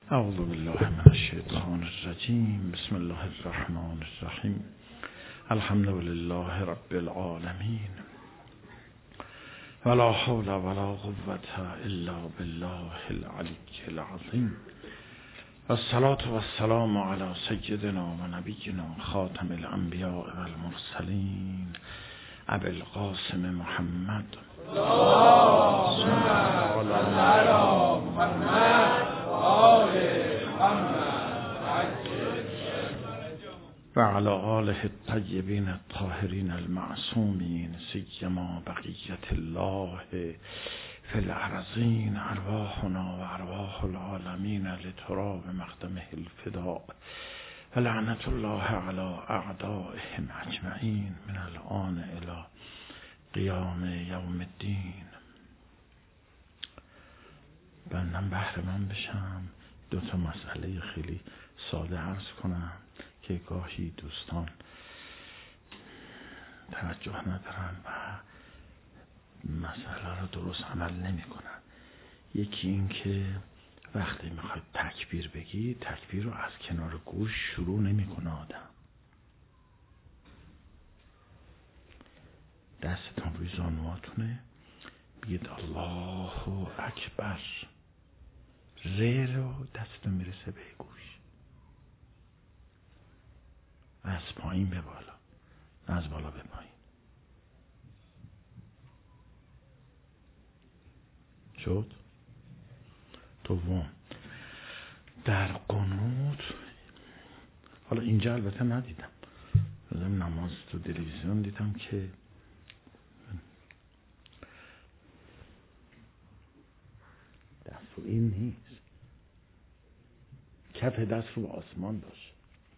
اعوذ بالله من الشیطان الرجیم. بسم الله الرحمن الرحیم. الحمد لله رب العالمین ولا حول ولا قوة الا بالله العلی العظیم. والصلاة والسلام علی سیدنا و نبینا خاتم الانبیاء والمرسلین ابی القاسم محمد و علی آله الطیبین الطاهرین المعصومین سیما بقیت الله فی الارضین. ارواحنا و ارواح العالمین لتراب مقدمه الفداء و لعنت الله علی اعدائهم اجمعین من الان الی قیام یوم الدین. بندم بهره من بشم دو تا مسئله خیلی ساده عرض کنم که گاهی دوستان توجه ندارن و مسئله رو درست عمل نمی کنن. یکی این که وقتی میخواید تکبیر بگی، تکبیر رو از کنار گوش شروع نمی کنه آدم. دستتون روی زانواتونه، بگید الله اکبر. ره رو دستتون میرسه به گوش، از پایین به بالا، از بالا به پایین. شد؟ دوم، در قنوت، حالا اینجا البته ندیدم، نماز تو تلویزیون دیدم که دست رو این نیست، کف دست رو آسمان باشه،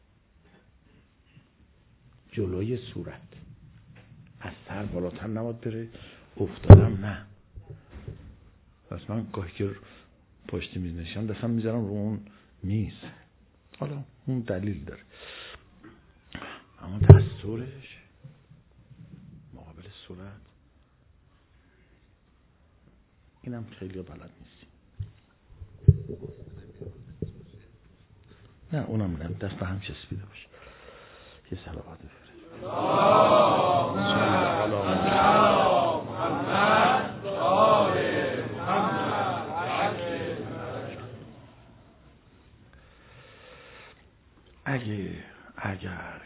جلوی صورت، از سر بالاتر نباید بره، افتادم نه. پس من گاهی که پشت میز نشم دستم میذارم رو اون میز، حالا اون دلیل داره، اما دستورش مقابل صورت اینم خیلی بلد نیستی. نه اونم نه، دست به هم چسبیده باشه. یه صلوات بفرست. اگر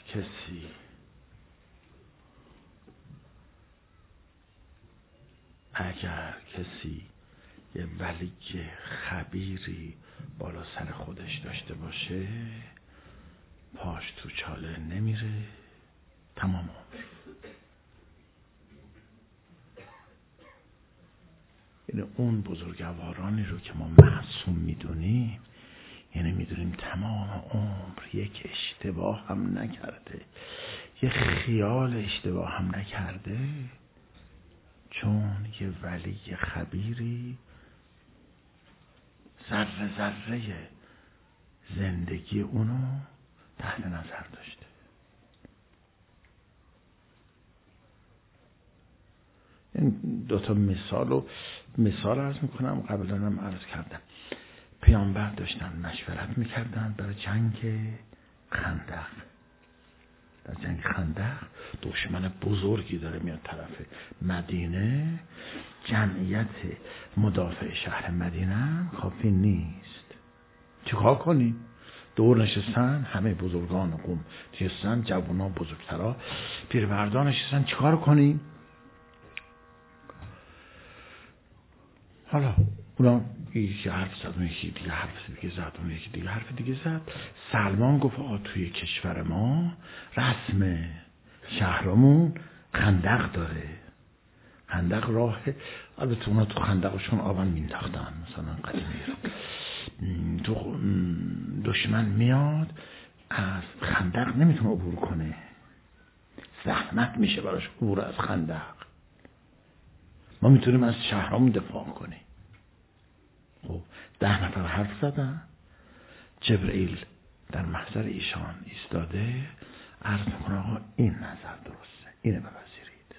کسی یه ولی خبیری بالا سر خودش داشته باشه، پاش تو چاله نمیره تمام عمر. یعنی اون بزرگوارانی رو که ما معصوم میدونیم، یعنی میدونیم تمام عمر یک اشتباه هم نکرده، یک خیال اشتباه هم نکرده، چون یه ولی خبیری ذره ذره زندگی اونو تحت نظر داشته. این دوتا مثال عرض میکنم، قبلا هم عرض کردم. پیامبر داشتن مشورت میکردن برای جنگ خندق. در جنگ خندق دشمن بزرگی داره میاد طرف مدینه، جمعیت مدافع شهر مدینه کافی نیست. چیکار کنی؟ دور نشستن، همه بزرگان قوم نشستن، جوانان بزرگترا، پیرمردان نشستن. چیکار کنی؟ حالا اونا یکی حرف زد، اون یکی دیگه حرف دیگه زد، اون یکی دیگه حرف دیگه زد. سلمان گفت توی کشور ما رسم شهرمون خندق داره. خندق راه، البته اونا تو خندقشون آبن مینداختن مثلا قدیمی رو. تو دشمن میاد از خندق نمیتونه عبور کنه، زحمت میشه براش عبور از خندق. ما میتونیم از شهرامون دفاع کنیم. خب 10 نفر حرف زدن، جبرئیل در محضر ایشان ایستاده، عرض میکنه آقا این نظر درسته، اینه بپذیرید.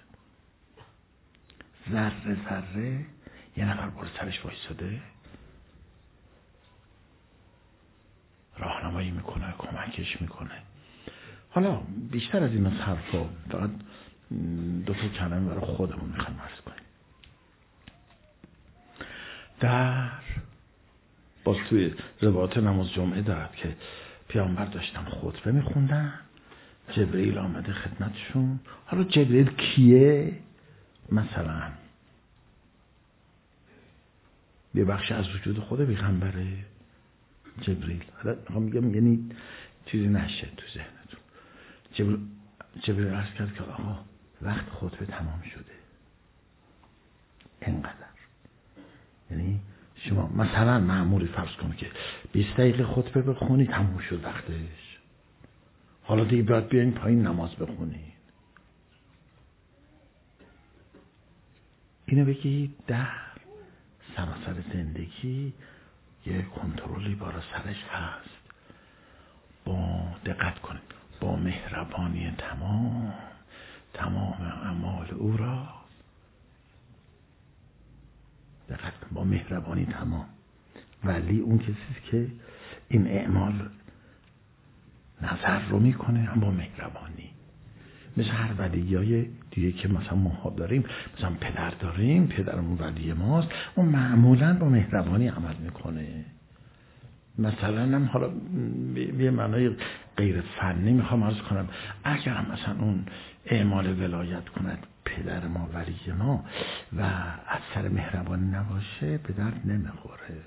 ذره ذره یه نفر بالا سرش وایساده، راهنمایی میکنه، کمکش میکنه. حالا بیشتر از این حرفا فقط 2 کلمه برای خودمون میخوایم عرض کنیم. باز توی روایات نماز جمعه دارد که پیامبر داشتن خطبه میخوندن، جبرئیل آمده خدمتشون. حالا جبرئیل کیه؟ مثلا یه بخش از وجود خود پیغمبره جبرئیل. حالا میگم یعنی چیزی نشه تو ذهنتون. جبرئیل عرض کرد که آقا وقت خطبه تمام شده. اینقدر. یعنی شما مثلا مأموری فرض کنید که 20 دقیقه خطبه بخونی، تموم شد وقتش. حالا دیگه باید بیاین پایین نماز بخونید. اینو بگید در سراسر زندگی یه کنترلی بالا سرش هست. با دقت کنید، با مهربانی تمام اعمال او را دقت کن، با مهربانی تمام. ولی اون کسی که این اعمال نظر رو میکنه هم با مهربانی. مثل هر ولیای دیگه که مثلا ما داریم، مثلا پدر داریم، پدرمون ولی ماست، اون معمولا با مهربانی عمل میکنه. مثلا هم حالا به معنای غیر فنی میخوام عرض کنم، اگر هم مثلا اون اعمال ولایت کند پدر ما ولی ما و از سر مهربانی نباشه به درد نمیخوره.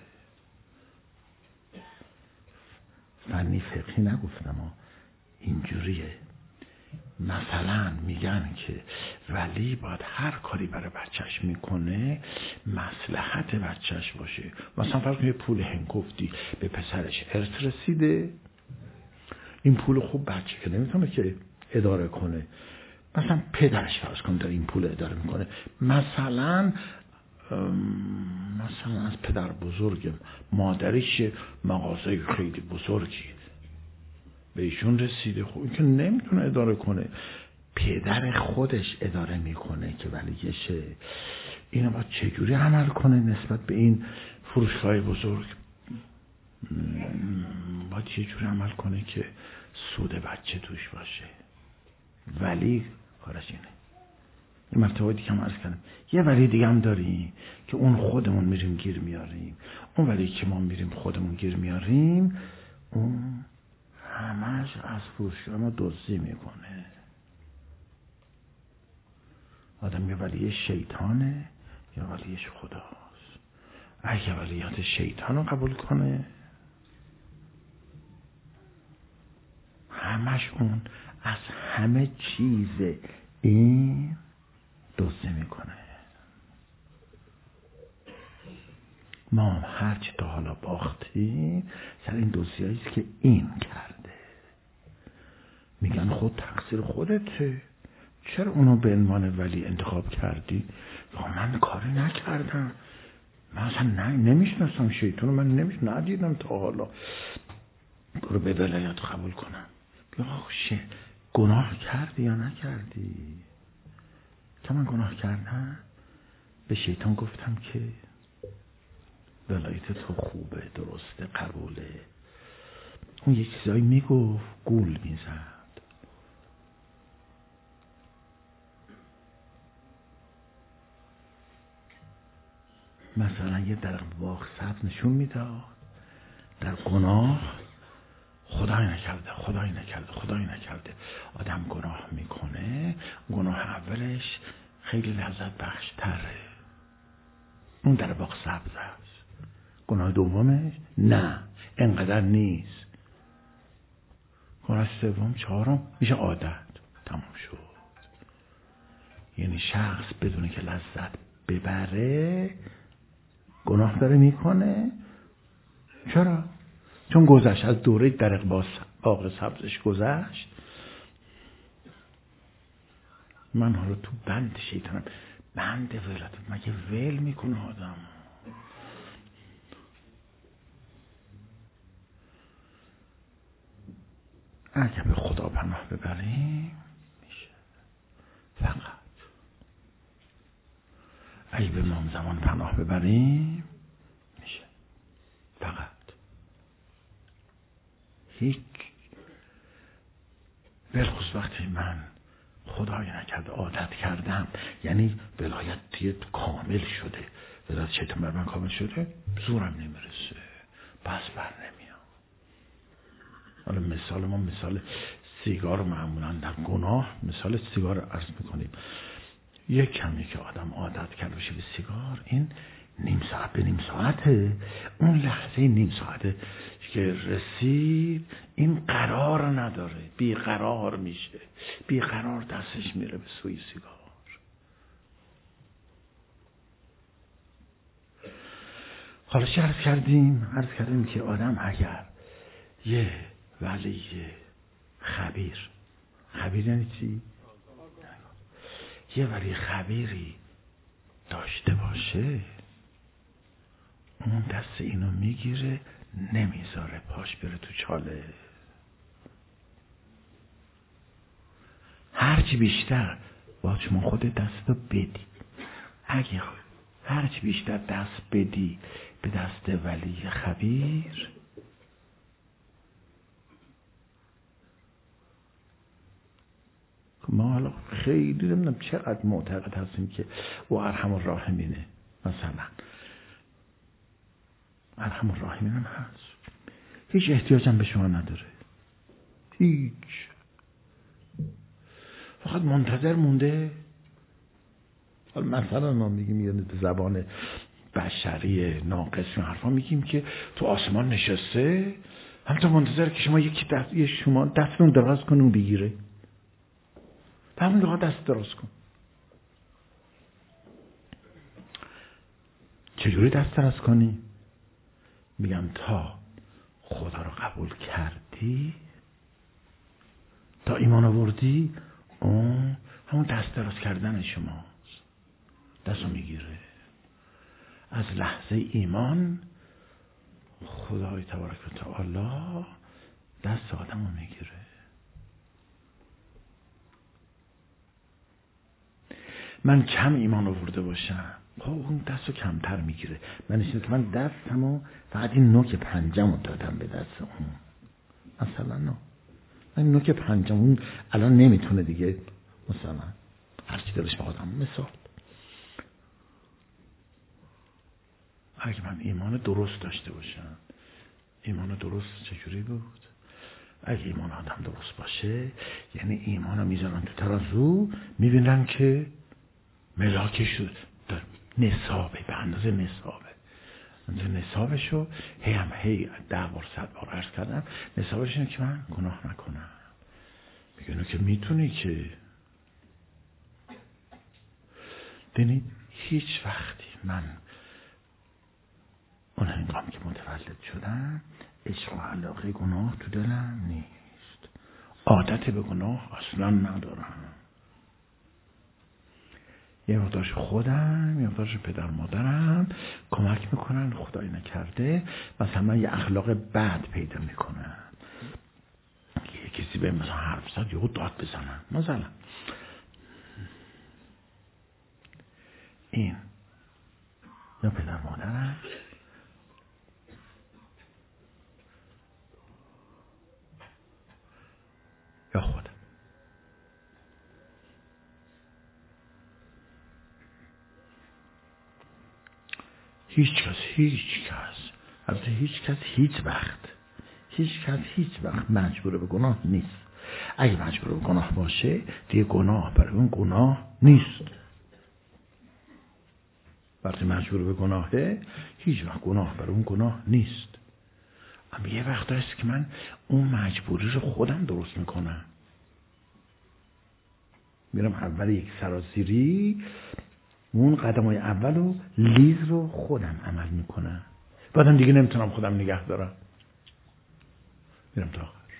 فنی فقهی نگفتم، اینجوریه. مثلا میگن که ولی باید هر کاری برای بچهش میکنه مصلحت بچهش باشه. مثلا فرض کنید پول هنگفتی به پسرش ارث رسیده، این پول خوب بچه که نمیتونه که اداره کنه، مثلا پدرش فرض کنید داره این پول اداره میکنه، مثلا از پدر بزرگ مادریش مغازه خیلی بزرگی به ایشون رسیده، خب این که نمیتونه اداره کنه، پدر خودش اداره میکنه که ولیشه. اینو باید چجوری عمل کنه نسبت به این فروشگاه بزرگ؟ باید چجوری عمل کنه که سود بچه توش باشه. ولی کارش اینه. این مرتبه دیگه هم عرض کردم، یه ولی دیگه هم داریم که اون خودمون میریم گیر میاریم. اون ولی که ما میریم خودمون گیر میاریم، اون همش از فروشگاه ما دزدی میکنه. آدم یا ولی شیطانه یا ولیش خداست. اگه ولیات شیطان رو قبول کنه، همش اون از همه چیز این دزدی میکنه. ما هرچی تا حالا باختیم سر این دزدیاییست که این کرده. میگن خود تقصیر خودته، چرا اونو به عنوان ولی انتخاب کردی؟ من کاری نکردم، من اصلا نمیشناسم شیطانو، من ندیدم تا حالا، برو به ولایت قبول کنم. بیا گناه کردی یا نکردی؟ که من گناه کردم، به شیطان گفتم که ولایت تو خوبه، درسته، قبوله. اون یه چیزایی میگفت، گول میزد. مثلا یه در باغ سبز نشون میداد، در گناه خدای نکرده. آدم گناه میکنه، گناه اولش خیلی لذت بخش تره، اون در باغ سبز است. گناه دومش نه، انقدر نیست. گناه سوم چهارم میشه عادت، تموم شد. یعنی شخص بدونه که لذت ببره گناه داره میکنه. چرا؟ چون گذشت، از دوره در باغ سبزش گذشت. من حالا تو بند شیطانم، بند ولایت مگه ول میکنه آدم؟ اگه به خدا پناه ببریم میشه، فقط اگه به امام زمان پناه ببریم میشه، فقط هیچ. بلخص وقتی من خدای نکرده عادت کردم، یعنی ولایتی کامل شده، ولایت شیطان بر من کامل شده، زورم نمیرسه، بس بر نمیام. حالا مثال ما مثال سیگار معمولا در گناه مثال سیگار عرض میکنیم. یک کمی که آدم عادت کرده باشه به سیگار، این نیم ساعت به نیم ساعته، اون لحظه نیم ساعته که رسید این قرار نداره، بیقرار میشه، بیقرار دستش میره به سوی سیگار. حالا چه عرض کردیم که آدم اگر یه ولی خبیر یعنی چی؟ یه ولی خبیری داشته باشه، اون دست اینو میگیره نمیذاره پاش بره تو چاله. هرچی بیشتر باید شما خود دستو بدی، اگه هرچی بیشتر دست بدی به دست ولی خبیر، ما حالا خیلی نمیدونم چقدر معتقد هستیم که او ارحم الراحمینه، مثلا ارحم الراحمین هم هست، هیچ احتیاجم به شما نداره، هیچ، فقط منتظر مونده. حالا مثلا ما میگیم یه زبان بشری ناقص و حرفا میگیم که تو آسمان نشسته همونطور منتظر که شما شما دستتون دراز کنه و بگیره، همون لحظه دست دراز کن. چجوری دست دراز کنی؟ میگم تا خدا رو قبول کردی، تا ایمان آوردی، اون همون دست دراز کردن شماست، دست رو میگیره. از لحظه ایمان خدای تبارک و تعالی دست آدم رو میگیره. من کم ایمان آورده باشم، خب اون دست رو کمتر میگیره. من نشید که من دستمو فقط این نوک پنجم رو دادم به دست اون، مثلا نه من نوک پنجم، اون الان نمیتونه دیگه، مثلا هرچی دلش بخوادم. مثال اگه من ایمان درست داشته باشم، ایمان درست چجوری بود؟ اگه ایمان آدم درست باشه یعنی ایمان رو میزنن تو ترازو، میبینن که ملاکش نصابه، به اندازه نصابشو هی 10 بار 100 بار عرض کردم، نصابش اینه که من گناه نکنم. میگه که میتونی که ببینید هیچ وقتی من اون هنگام که متولد شدم عشق و علاقه گناه تو دلم نیست، عادت به گناه اصلا ندارم. یه مقدارش خودم، یه مقدارش پدر مادرم کمک میکنن، خدای نکرده مثلا من یه اخلاق بد پیدا میکنم، یه کسی به مثلا حرف زد یهو داد بزنم، مثلا این یا پدر مادرم یا خودم. هیچ کس البته هیچ وقت مجبور به گناه نیست. اگه مجبور به گناه باشه دیگه گناه برای اون گناه نیست. وقتی مجبور به گناهه هیچ وقت گناه برای اون گناه نیست. اما یه وقت هست که من اون مجبوری رو خودم درست میکنم، میرم اول یک سرازیری، اون قدمای اول رو لیز رو خودم عمل میکنم، بعدم دیگه نمیتونم خودم نگه دارم، میرم تا آخر.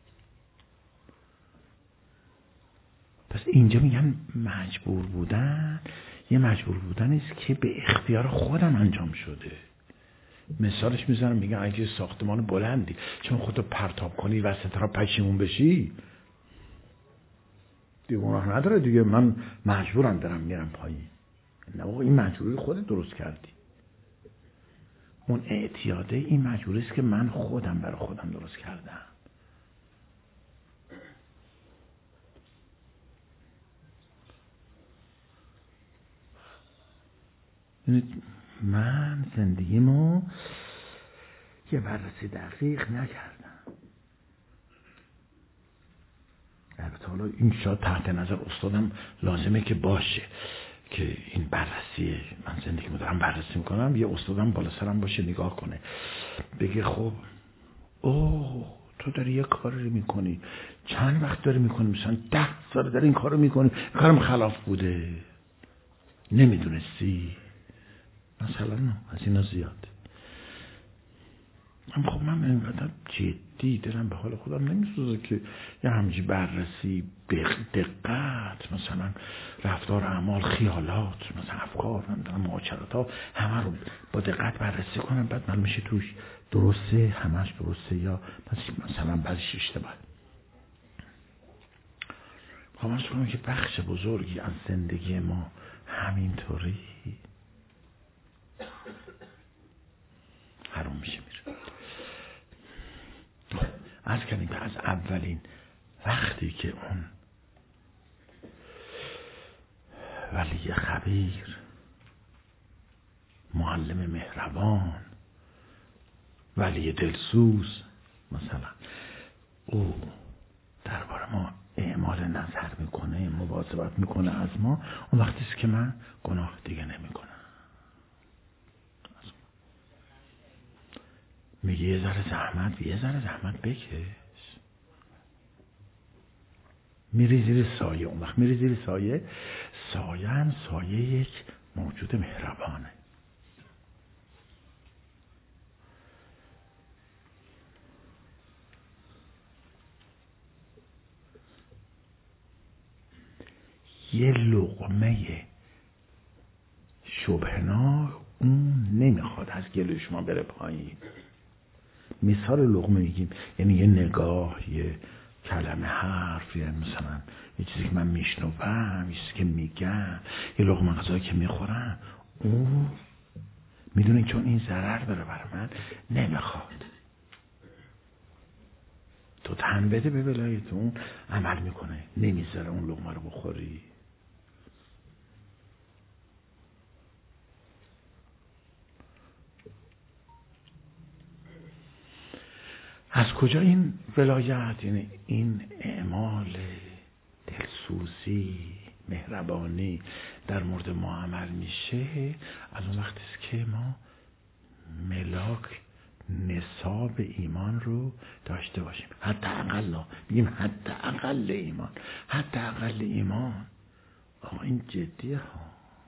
پس اینجا میگن مجبور بودن یه مجبور بودن است که به اختیار خودم انجام شده. مثالش میزنم، میگن اگه ساختمان بلندی چون خودتو پرتاب کنی وسط را پشیمون بشی دیگه گناه نداره دیگه، من مجبورم دارم میرم پایین. نه بابا، این مجبوری خودت درست کردی. اون اعتیاده این مجبوری است که من خودم برای خودم درست کردم. من زندگیمو یه بررسی دقیق نکردم. البته حالا این شاید تحت نظر استادم لازمه که باشه که این بررسی من زندگیمو دارم بررسی میکنم، یه استادم بالا سرم باشه نگاه کنه بگه خب تو داری یه کاری میکنی، چند وقت داری میکنی، مثلا 10 سال داری این کارو میکنی، کارم خلاف بوده نمیدونستی مثلا. از اینا زیاد. خب من اینقدر جدی دارم به حال خودم نمیسوزه که یه همچین بررسی به دقت، مثلا رفتار، اعمال، خیالات، مثلا افکار، معاشرت ها، همه رو با دقت بررسی کنم بعد من میشه توش درسته، همش درسته یا مثلا بعضیش اشتباه. خب من کنم که بخش بزرگی از زندگی ما همینطوری حروم میشه میره. عرض کردیم که از اولین وقتی که اون ولی خبیر، معلم مهربان، ولی دلسوز مثلا او درباره ما اعمال نظر میکنه، مواظبت میکنه از ما، اون وقتی است که من گناه دیگه نمیکنم. میگه یه ذره زحمت بکش، میری زیر سایه. اون وقت میری زیر سایه هم سایه یک موجود مهربانه. یه لقمه شبهناک اون نمیخواد از گلوی شما بره پایین. مثال لقمه میگیم یعنی یه نگاه، یه کلمه، حرف، یه مثلا یه چیزی که من میشنوم، یه چیزی که میگم، یه لقمه غذایی که میخورم، اون میدونه چون این ضرر داره برای من نمیخواد. تو تن بده به ولایتون عمل میکنه، نمیذاره اون لقمه رو بخوری. از کجا این ولایت، یعنی این اعمال دلسوزی، مهربانی در مورد ما عمل میشه؟ از اون وقتی است که ما ملاک نصاب ایمان رو داشته باشیم. حداقل میگیم حداقل ایمان. آقا این جدیه ها.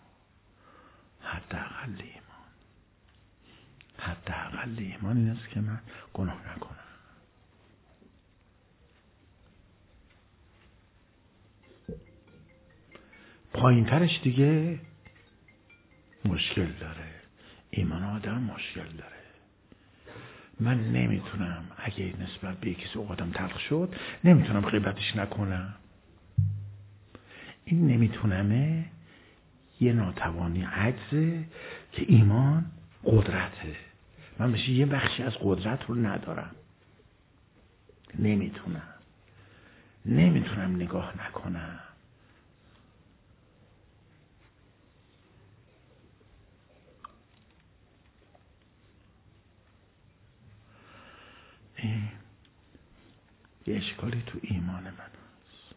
حداقل ایمان این است که من گناه نکنم. پایین ترش دیگه مشکل داره. ایمان آدم مشکل داره. من نمیتونم اگه نسبت به یکی اوقاتم تلخ شد نمیتونم غیبتش نکنم. این نمیتونمه یه ناتوانی، عجزه که ایمان قدرته. من بشه یه بخشی از قدرت رو ندارم. نمیتونم نگاه نکنم. یه اشکالی تو ایمان من هست.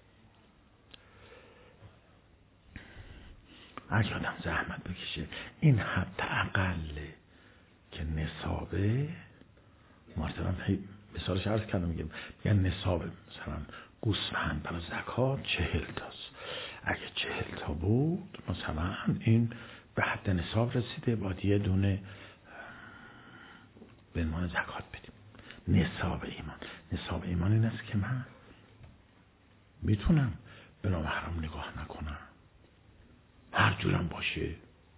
اگه آدم زحمت بکشه این حداقله که نصابه مرتبا مثالش عرض کردم، میگم نصابه مثلا گوسفند برای زکات 40 تاست. اگه 40 تا بود مثلا این به حد نصاب رسیده، باید یه دونه به عنوان زکات بدیم. نصاب ایمان این است که من میتونم به نامحرم نگاه نکنم، هر جورم باشه.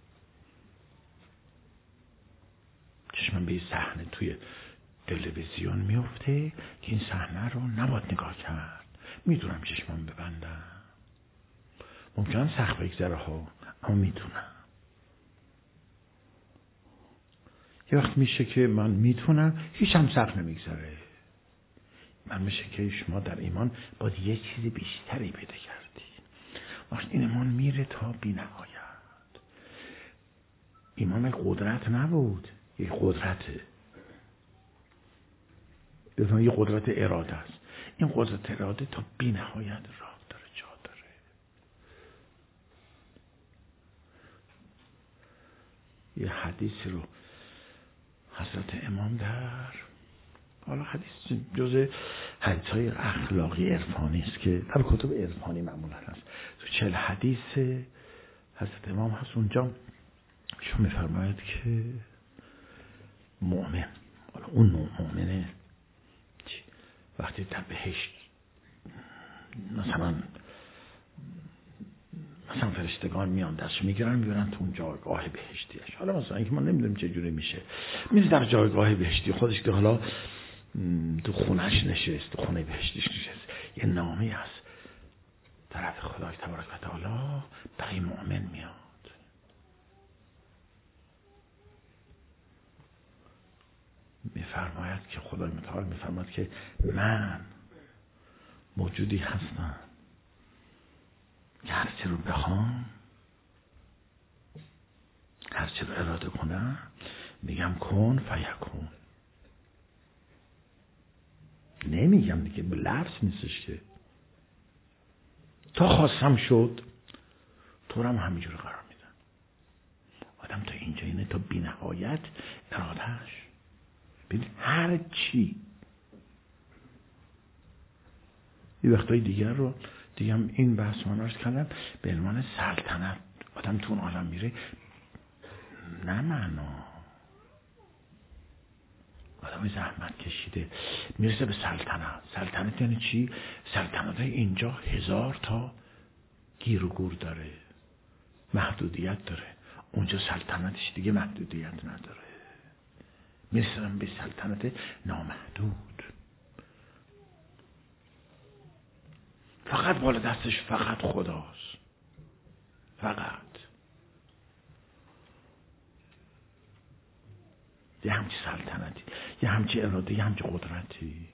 چشمم به یه صحنه توی تلویزیون میفته که این صحنه رو نباید نگاه کرد، میتونم چشمم ببندم. ممکنه سخت بگذره ها، اما میتونم. یه وقت میشه که من میتونم، هیچ هم سخت نمیگذره. من میشه که شما در ایمان باید یه چیزی بیشتری پیدا کردی. وقتی این ایمان میره تا بی نهایت. ایمان یک قدرت نبود، یک قدرته. بفهم یه قدرت اراده است. این قدرت اراده تا بی نهایت راه داره، جا داره. یه حدیثی رو حضرت امام حالا حدیث جزء حدیث‌های اخلاقی عرفانی است که در کتب عرفانی معمولا هست. تو 40 حدیث حضرت امام هست. اونجا شما می‌فرماید که مؤمن، حالا اون نوع مؤمنه وقتی در بهشت مثلا فرشتگان میان دستش میگیرن تو اون جایگاه بهشتیش. حالا مثلا اینکه ما نمیدونیم چه جوری میشه، میره در جایگاه بهشتی خودش که حالا تو خونهش نشست، تو خونه بهشتیش نشست، یه نامی هست طرف خدای تبارک و تعالی برای مؤمن میاد. میفرماید که خدای متعال میفرماید که من موجودی هستم که هرچی رو بخوام، هرچی رو اراده کنم میگم کن فیکون. نمیگم دیگه، به لفظ نیستش که تا خواستم شد، تو رو هم همینجور قرار میدم. آدم تا اینجا اینه، تا بی نهایت ارادهش. ببین هر چی. یه وقتای دیگر رو دیگه هم این بحث من عرض کردم به عنوان سلطنت. آدم تو اون عالم میره، نه معنا آدم زحمت کشیده میرسه به سلطنت. سلطنت یعنی چی؟ سلطنت اینجا 1000 تا گیر و گور داره، محدودیت داره. اونجا سلطنتش دیگه محدودیت نداره. میرسن به سلطنت نامحدود. فقط بالا دستش فقط خداست. فقط یه همچی سلطنتی، یه همچی اراده، یه همچی قدرتی.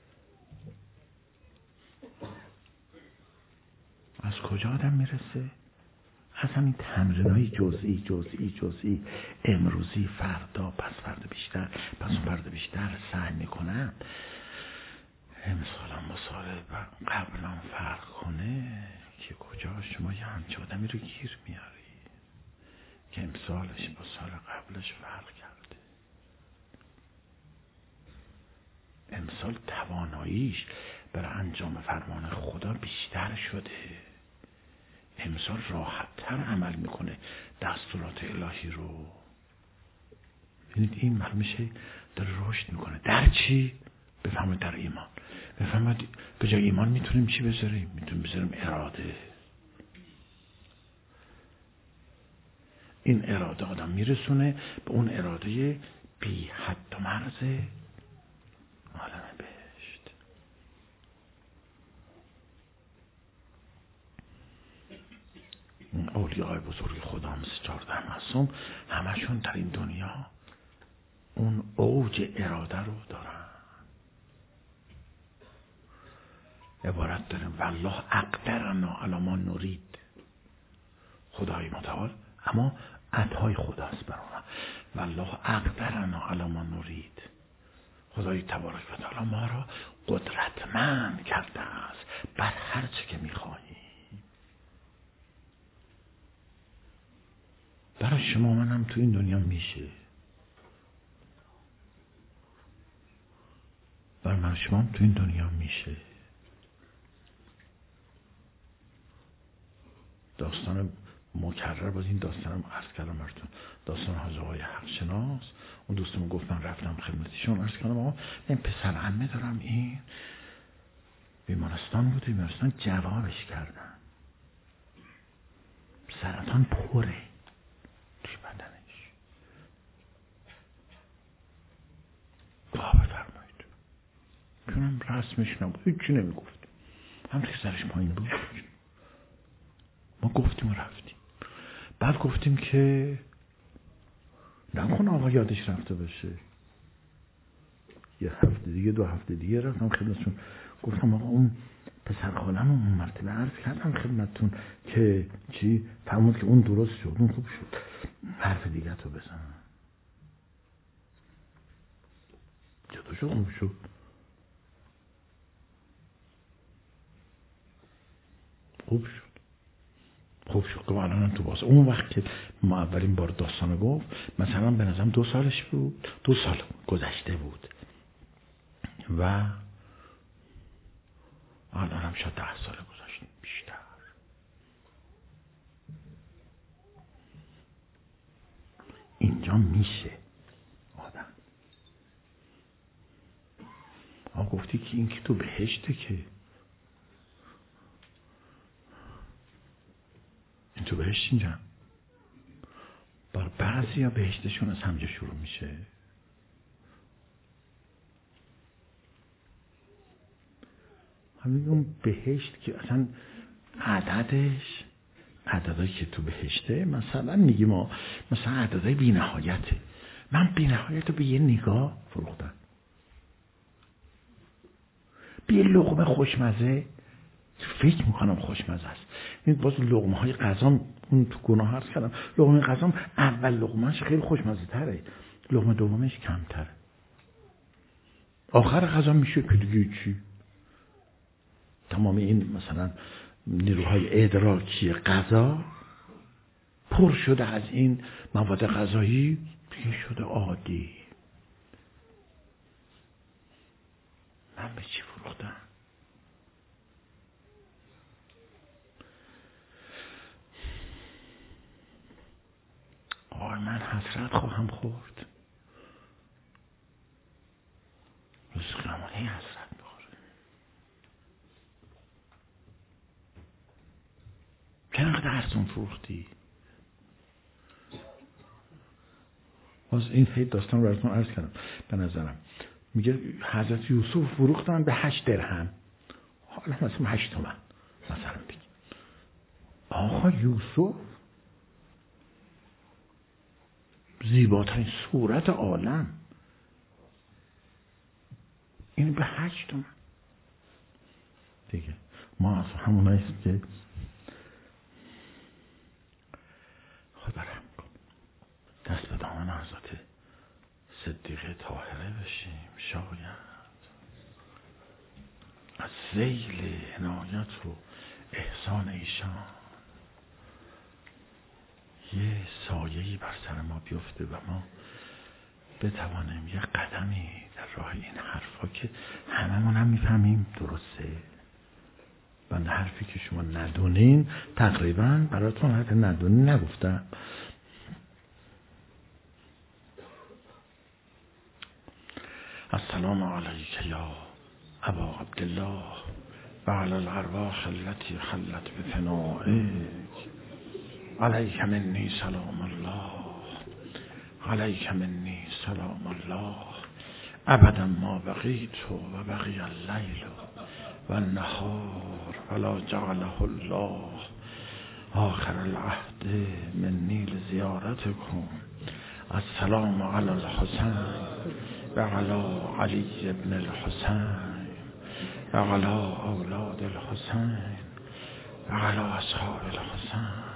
از کجا آدم میرسه؟ از همین تمرینای جزئی امروزی، فردا، پس فردا بیشتر، پس فردا بیشتر سعی میکنم امسالم با سال قبلم فرق کنه که کجا شما یه همچه آدمی رو گیر میاری که امسالش با سال قبلش فرق کرده. امسال تواناییش برای انجام فرمان خدا بیشتر شده. امسال راحت تر عمل میکنه دستورات الهی رو. ببینید این معلوم میشه داره رشد میکنه. در چی؟ بفهمید در ایمان. بفهمید به جای ایمان میتونیم چی بذاریم؟ میتونیم بذاریم اراده. این اراده آدم میرسونه به اون اراده بی حد و مرز عالم بهشت. اولیاء بزرگ خدا مثل 14 معصوم همشون در این دنیا اون اوج اراده رو دارن. عبارت داریم والله اقدرنا علی ما نرید. خدای متعال اما عطای خداست برامون. والله اقدرنا علی ما نرید. خدای تبارک و تعالی ما را قدرتمند کرده است بر هر چه که میخواهیم. برای شما من هم تو این دنیا میشه. برای من شما هم تو این دنیا میشه. داستان مکرر باز این داستانم عرض کردم براتون. داستان حاج آقای حق شناس. اون دوستم گفت من رفتم خدمتشون عرض کردم آقا این پسر عمه دارم این بیمارستان بود. بیمارستان جوابش کردن سرطان پره توی بدنش. دعا بفرمایید. چونم رسمش نبود، هیچی نمیگفت، همون که سرش پایین بود. ما گفتیم و رفتیم. بعد گفتیم که نکن آقا یادش رفته باشه. یه هفته دیگه 2 هفته دیگه رفتم خدمتتون گفتم آقا اون پسر خالم اون مرتبه عرض کردم خدمتتون که چی فرمود که اون درست شد، اون خوب شد، حرف دیگه تو بزن. جدا شد، اون شد. خوب شد که الان تو باز اون وقت که ما اولین بار داستانو گفت مثلا به نظرم 2 سالش بود، 2 سال گذشته بود و الان هم شاید 10 سال گذشته بیشتر. اینجا میشه آدم گفتی که این که تو بهشته، که این تو بهشت اینجا بر بعضی ها بهشتشون از همجا شروع میشه. همین اون بهشت که اصلا عددهایی که تو بهشته مثلا میگیم ما مثلا عددهای بی نهایته. من بی نهایت رو به یه نگاه فروختم، به یه لقمه خوشمزه فکر میکنم خوشمزه است. این باز لقمه های غذا اون تو گناه عرض کردم، لقمه غذا اول لقمهش خیلی خوشمزه تره، لقمه دومش کمتره، آخر غذا میشه که دیگه چی. تمام این مثلا نیروهای ادراکی غذا پر شده از این مواد غذایی، دیگه شده عادی. من به چی فروختم؟ من حسرت خواهم خورد، رزقم حسرت بخوره. چقدر ارزون فروختی؟ باز این هی داستان رو براتون عرض کردم. به نظرم میگه حضرت یوسف فروختن به 8 درهم، حالا مثلا 8 تومن مثلا بگیم. آقا یوسف زیباترین صورت عالم، این به 8 تومن دیگه. ما از هموناییم که خدا رحم کن، دست به دامن حضرت صدیقه طاهره بشیم، شاید از ذیل عنایت و احسان ایشان یه سایه‌ای بر سر ما بیفته و ما بتوانیم یه قدمی در راه این حرفا که هممون هم میفهمیم درسته. بنده حرفی که شما ندونین تقریبا براتون حرف ندونین نگفتم. السلام علیک یا ابا عبدالله و علی الارواح التي حلت بفنائک، علیک منی سلام الله، علیک منی سلام الله، ابدا ما بقیت و بقی اللیل و النهار ولا جعله الله آخر العهد منی لزیارتکم. السلام علی الحسین و علی علی ابن الحسین و علی اولاد الحسین و علی اصحاب الحسین.